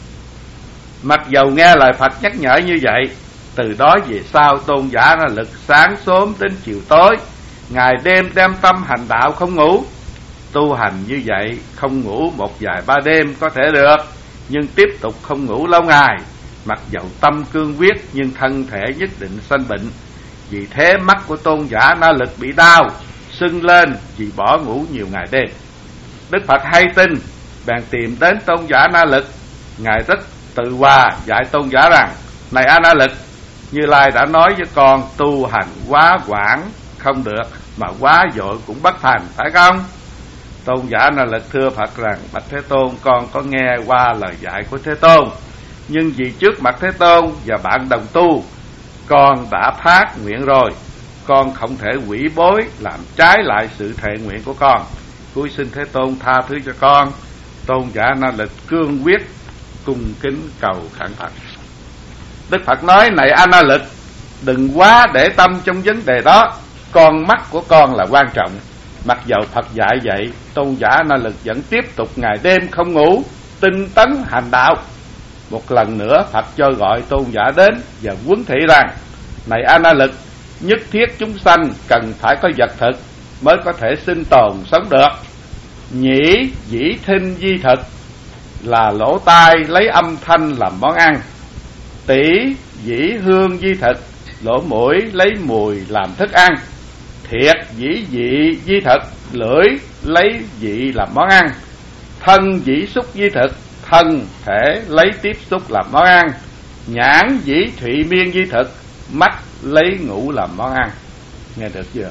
Mặc dầu nghe lời Phật nhắc nhở như vậy, từ đó về sau tôn giả Na Lực sáng sớm đến chiều tối, ngày đêm đem tâm hành đạo không ngủ. Tu hành như vậy không ngủ một vài ba đêm có thể được, nhưng tiếp tục không ngủ lâu ngày. Mặc dầu tâm cương quyết, nhưng thân thể nhất định sanh bệnh. Vì thế mắt của tôn giả Na Lực bị đau, sưng lên vì bỏ ngủ nhiều ngày đêm. Đức Phật hay tin, bèn tìm đến tôn giả Na Lực. Ngài rất tự hòa dạy tôn giả rằng: này A Na Lực, Như Lai đã nói với con tu hành quá quảng không được, mà quá vội cũng bất thành, phải không? Tôn giả Na Lực thưa Phật rằng: bạch Thế Tôn, con có nghe qua lời dạy của Thế Tôn, nhưng vì trước mặt Thế Tôn và bạn đồng tu, con đã phát nguyện rồi. Con không thể hủy bối làm trái lại sự thệ nguyện của con. Cúi xin Thế Tôn tha thứ cho con. Tôn giả Na Lực cương quyết cung kính cầu khẩn Phật. Đức Phật nói: này A Na Lực, đừng quá để tâm trong vấn đề đó. Con mắt của con là quan trọng. Mặc dầu Phật dạy vậy, tôn giả Na Lực vẫn tiếp tục ngày đêm không ngủ, tinh tấn hành đạo. Một lần nữa Phật cho gọi tôn giả đến và huấn thị rằng: này A Na Lực, nhất thiết chúng sanh cần phải có vật thực mới có thể sinh tồn sống được. Nhĩ dĩ thinh di thực là lỗ tai lấy âm thanh làm món ăn. Tỷ dĩ hương di thực, lỗ mũi lấy mùi làm thức ăn. Thiệt dĩ dị di thực, lưỡi lấy vị làm món ăn. Thân dĩ xúc di thực, thân thể lấy tiếp xúc làm món ăn. Nhãn dĩ thụy miên di thực, mắt lấy ngủ làm món ăn. Nghe được chưa?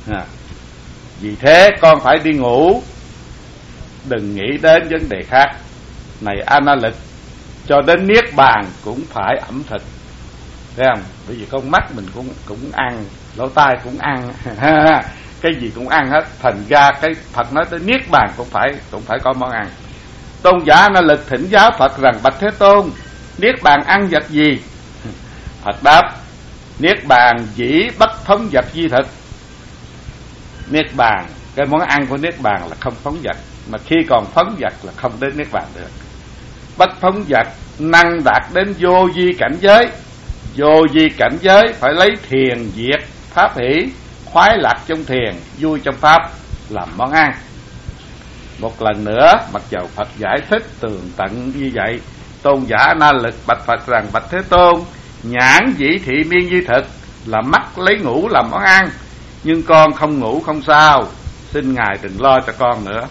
Vì thế con phải đi ngủ, đừng nghĩ đến vấn đề khác. Này A Na Lực, cho đến niết bàn cũng phải ẩm thực, thấy không? Bởi vì con mắt mình cũng ăn, lỗ tai cũng ăn, cái gì cũng ăn hết. Thành ra cái Phật nói tới niết bàn cũng phải có món ăn. Tôn giả Na Lực thỉnh giáo Phật rằng: bạch Thế Tôn, niết bàn ăn vật gì? Phật đáp: niết bàn dĩ bất phóng vật di thực. Niết bàn, cái món ăn của niết bàn là không phóng vật, mà khi còn phóng vật là không đến niết bàn được. Bất phóng vật năng đạt đến vô vi cảnh giới. Vô vi cảnh giới phải lấy thiền diệt pháp hỷ, khoái lạc trong thiền, vui trong pháp làm món ăn. Một lần nữa, mặc dầu Phật giải thích tường tận như vậy, tôn giả Na Lực bạch Phật rằng: bạch Thế Tôn, nhãn dĩ thị miên di thực là mắt lấy ngủ làm món ăn, nhưng con không ngủ không sao, xin Ngài đừng lo cho con nữa.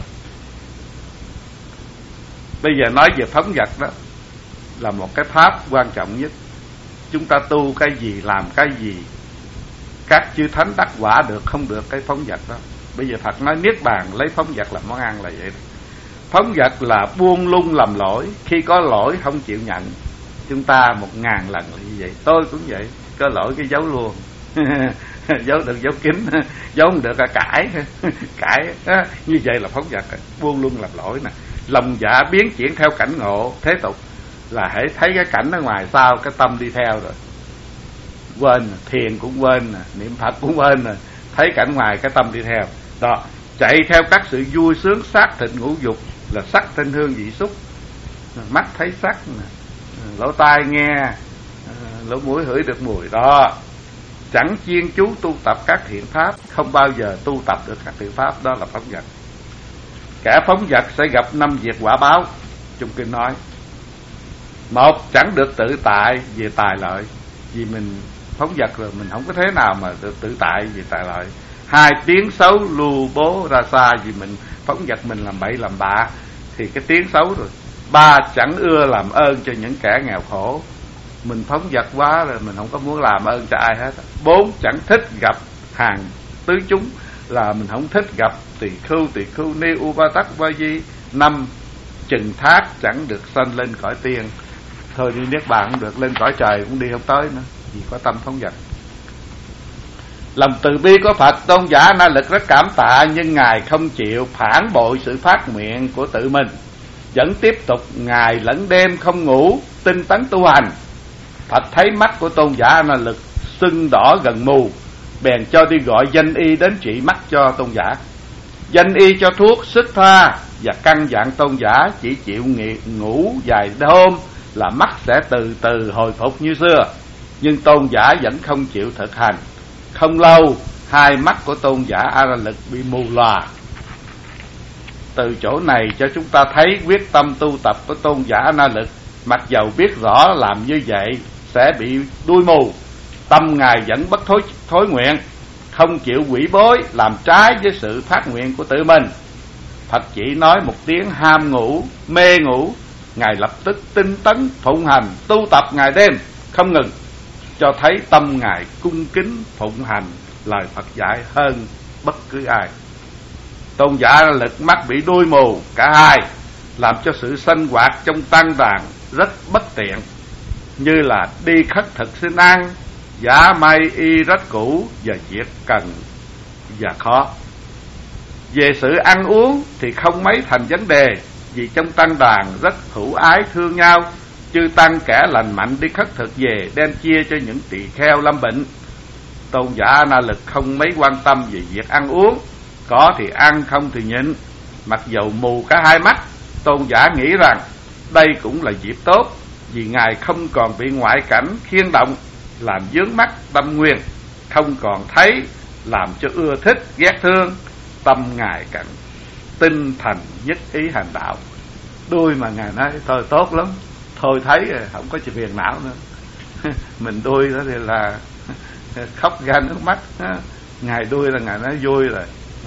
Bây giờ nói về phóng vật đó là một cái pháp quan trọng nhất. Chúng ta tu cái gì, làm cái gì, các chư thánh đắc quả được không được cái phóng vật đó. Bây giờ Phật nói niết bàn lấy phóng vật làm món ăn là vậy. Phóng vật là buông lung lầm lỗi, khi có lỗi không chịu nhận. Chúng ta 1000 lần là như vậy. Tôi cũng vậy, có lỗi cái giấu luôn. Giấu được giấu kín, giấu không được cãi. Cãi như vậy là phóng vật, buông lung làm lỗi nè. Lòng dạ biến chuyển theo cảnh ngộ thế tục, là hãy thấy cái cảnh ở ngoài sao cái tâm đi theo rồi. Quên, thiền cũng quên, niệm Phật cũng quên, thấy cảnh ngoài cái tâm đi theo. Đó, chạy theo các sự vui sướng xác thịt ngũ dục là sắc thanh hương vị xúc. Mắt thấy sắc, lỗ tai nghe, lỗ mũi hửi được mùi đó. chẳng chuyên chú tu tập các thiện pháp, không bao giờ tu tập được các thiện pháp, đó là phóng dật. Kẻ phóng dật sẽ gặp 5 việc quả báo. Trong kinh nói, một, chẳng được tự tại về tài lợi, vì mình phóng dật rồi mình không có thế nào mà được tự tại về tài lợi. Hai, tiếng xấu lưu bố ra xa, vì mình phóng dật mình làm bậy làm bạ thì cái tiếng xấu rồi. Ba, chẳng ưa làm ơn cho những kẻ nghèo khổ, mình phóng dật quá rồi mình không có muốn làm ơn cho ai hết. Bốn, chẳng thích gặp hàng tứ chúng, là mình không thích gặp tỳ khưu ni upatak va di. Năm, chừng thác chẳng được sanh lên cõi tiên, thôi đi niết bàn không được, lên cõi trời cũng đi không tới nữa, vì có tâm phóng dật. Lòng từ bi của Phật, tôn giả Na Lực rất cảm tạ, nhưng Ngài không chịu phản bội sự phát nguyện của tự mình, vẫn tiếp tục ngày lẫn đêm không ngủ tinh tấn tu hành. Phật thấy mắt của tôn giả Na Lực sưng đỏ gần mù, bèn cho đi gọi danh y đến trị mắt cho tôn giả. Danh y cho thuốc xích tha và căn dặn tôn giả chỉ chịu ngủ vài hôm là mắt sẽ từ từ hồi phục như xưa. Nhưng tôn giả vẫn không chịu thực hành. Không lâu, hai mắt của tôn giả A La Lực bị mù lòa. Từ chỗ này cho chúng ta thấy quyết tâm tu tập của tôn giả Na Lực, mặc dầu biết rõ làm như vậy sẽ bị đuôi mù, tâm Ngài vẫn bất thối nguyện, không chịu quỷ bối làm trái với sự phát nguyện của tự mình. Phật chỉ nói một tiếng ham ngủ, mê ngủ, Ngài lập tức tinh tấn phụng hành tu tập ngày đêm không ngừng, cho thấy tâm Ngài cung kính phụng hành lời Phật dạy hơn bất cứ ai. Tôn giả Na Lực mắt bị đuôi mù cả hai, làm cho sự sinh hoạt trong tăng đoàn rất bất tiện, như là đi khất thực xin ăn, giả may y rách cũ và việc cần và khó. Về sự ăn uống thì không mấy thành vấn đề, vì trong tăng đoàn rất hữu ái thương nhau. Chư tăng kẻ lành mạnh đi khất thực về đem chia cho những tỳ kheo lâm bệnh. Tôn giả Na Lực không mấy quan tâm về việc ăn uống, có thì ăn không thì nhịn. Mặc dầu mù cả hai mắt, tôn giả nghĩ rằng đây cũng là dịp tốt, vì Ngài không còn bị ngoại cảnh khiên động làm vướng mắc tâm nguyên, không còn thấy làm cho ưa thích ghét thương. Tâm Ngài càng tinh thành nhất ý hành đạo. Đuôi mà Ngài nói thôi tốt lắm, thôi thấy không có chuyện phiền não nữa. Mình đuôi đó thì là khóc ra nước mắt, Ngài đuôi là Ngài nói vui rồi.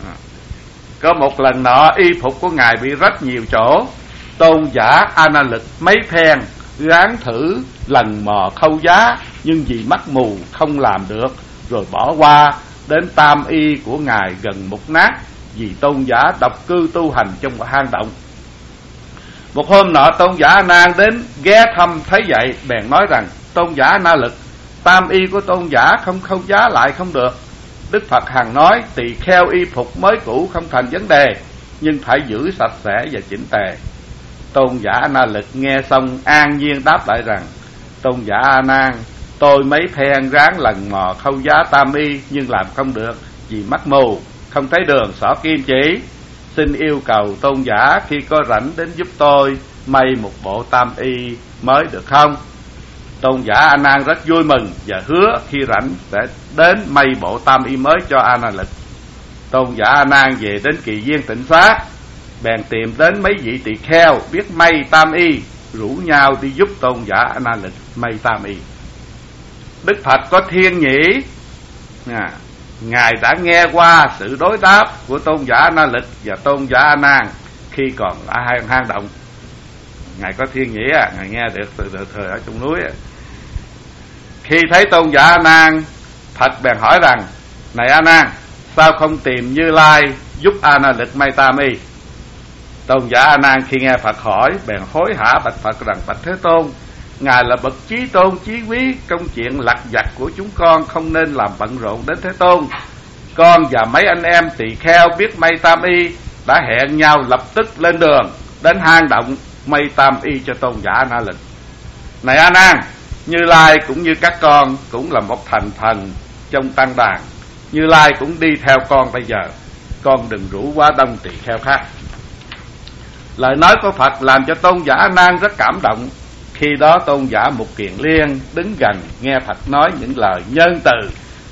Có một lần nọ y phục của Ngài bị rách nhiều chỗ, tôn giả A Na Lực mấy phen gắng thử lần mò khâu giá, nhưng vì mắt mù không làm được, rồi bỏ qua. Đến tam y của Ngài gần mục nát, vì tôn giả độc cư tu hành trong một hang động. Một hôm nọ tôn giả A Nan đến ghé thăm, thấy vậy bèn nói rằng: tôn giả Na Lực, tam y của tôn giả không khâu giá lại không được. Đức Phật hằng nói tỳ kheo y phục mới cũ không thành vấn đề, nhưng phải giữ sạch sẽ và chỉnh tề. Tôn giả Na Lực nghe xong an nhiên đáp lại rằng: tôn giả A Nan, tôi mấy phen ráng lần mò khâu giá tam y nhưng làm không được, vì mắt mù không thấy đường xỏ kim chỉ. Xin yêu cầu tôn giả khi có rảnh đến giúp tôi may một bộ tam y mới được không? Tôn giả A Nan rất vui mừng và hứa khi rảnh sẽ đến may bộ tam y mới cho A Na Lực. Tôn giả A Nan về đến Kỳ Viên Tịnh Xá, bèn tìm đến mấy vị tỳ kheo biết may tam y, rủ nhau đi giúp tôn giả A Na Lực may tam y. Đức Phật có thiên nhĩ, Ngài đã nghe qua sự đối đáp của tôn giả Na Lực và tôn giả A Nan khi còn ở hang động. Ngài có thiên nhĩ, Ngài nghe được từ thời ở trong núi. Khi thấy tôn giả A Nan, Phật bèn hỏi rằng: này A Nan, sao không tìm Như Lai giúp A Na Lực may tam y? Tôn giả A Nan khi nghe Phật hỏi bèn hối hả bạch Phật rằng: bạch Thế Tôn, Ngài là bậc chí tôn chí quý, công chuyện lặt vặt của chúng con không nên làm bận rộn đến Thế Tôn. Con và mấy anh em tỳ kheo biết may tam y đã hẹn nhau lập tức lên đường đến hang động may tam y cho tôn giả Na Lực. Này A Nan, Như Lai cũng như các con cũng là một thành phần trong tăng đoàn, Như Lai cũng đi theo con bây giờ, con đừng rủ quá đông tỳ kheo khác. Lời nói của Phật làm cho tôn giả A Nan rất cảm động. Khi đó tôn giả Mục Kiền Liên đứng gần nghe Phật nói những lời nhân từ,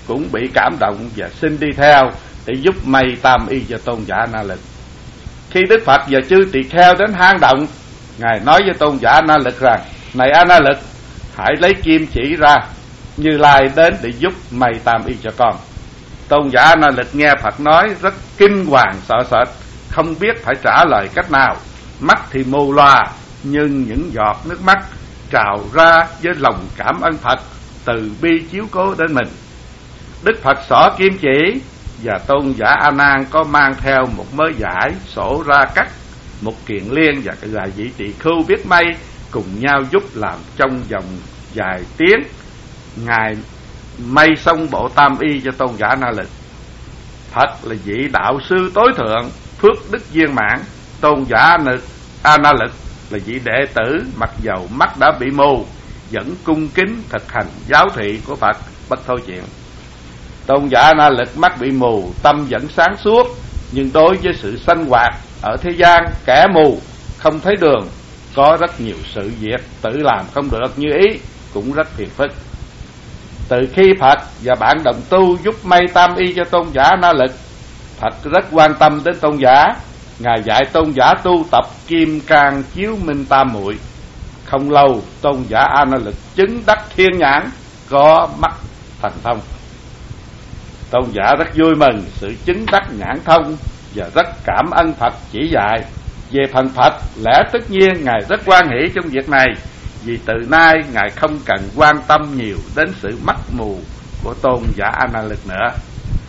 cũng bị cảm động và xin đi theo để giúp may tam y cho tôn giả Na Lực. Khi Đức Phật và chư tỳ kheo đến hang động, Ngài nói với tôn giả Na Lực rằng: này A Na Lực, hãy lấy kim chỉ ra, Như Lai đến để giúp may tam y cho con. Tôn giả Na Lực nghe Phật nói rất kinh hoàng sợ sệt, không biết phải trả lời cách nào. Mắt thì mù loà, nhưng những giọt nước mắt trào ra với lòng cảm ơn Phật từ bi chiếu cố đến mình. Đức Phật xỏ kim chỉ, và tôn giả A Nan có mang theo một mớ vải, sổ ra cắt, một kiền liên và cái vài vị tỳ khưu biết may cùng nhau giúp làm trong vòng vài tiếng. Ngài may xong bộ tam y cho tôn giả Na Lực. Phật là vị đạo sư tối thượng, phước đức viên mãn. Tôn giả A Na Lực là vị đệ tử, mặc dầu mắt đã bị mù, vẫn cung kính thực hành giáo thị của Phật bất thôi chuyện. Tôn giả Na Lực mắt bị mù, tâm vẫn sáng suốt, nhưng đối với sự sanh hoạt ở thế gian, kẻ mù không thấy đường, có rất nhiều sự việc tự làm không được như ý, cũng rất phiền phức. Từ khi Phật và bạn đồng tu giúp may tam y cho tôn giả Na Lực, Phật rất quan tâm đến tôn giả. Ngài dạy tôn giả tu tập kim cang chiếu minh tam muội. Không lâu, tôn giả A Na Lực chứng đắc thiên nhãn, có mắt thần thông. Tôn giả rất vui mừng sự chứng đắc nhãn thông và rất cảm ơn Phật chỉ dạy. Về phần Phật, lẽ tất nhiên Ngài rất hoan hỷ trong việc này, vì từ nay Ngài không cần quan tâm nhiều đến sự mắt mù của tôn giả A Na Lực nữa.